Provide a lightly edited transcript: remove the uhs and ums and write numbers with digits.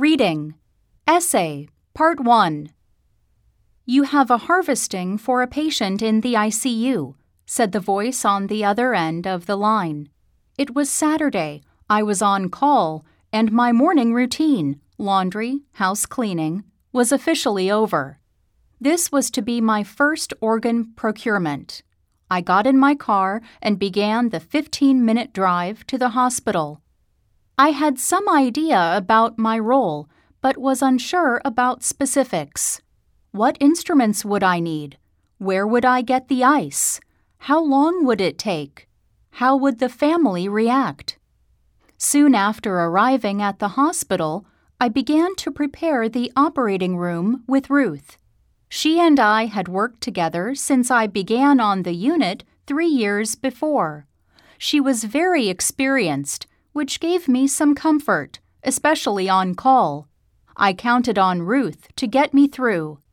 Reading. Essay, Part 1. "You have a harvesting for a patient in the ICU," said the voice on the other end of the line. It was Saturday, I was on call, and my morning routine, laundry, house cleaning, was officially over. This was to be my first organ procurement. I got in my car and began the 15-minute drive to the hospital. I had some idea about my role, but was unsure about specifics. What instruments would I need? Where would I get the ice? How long would it take? How would the family react? Soon after arriving at the hospital, I began to prepare the operating room with Ruth. She and I had worked together since I began on the unit 3 years before. She was very experienced, which gave me some comfort, especially on call. I counted on Ruth to get me through.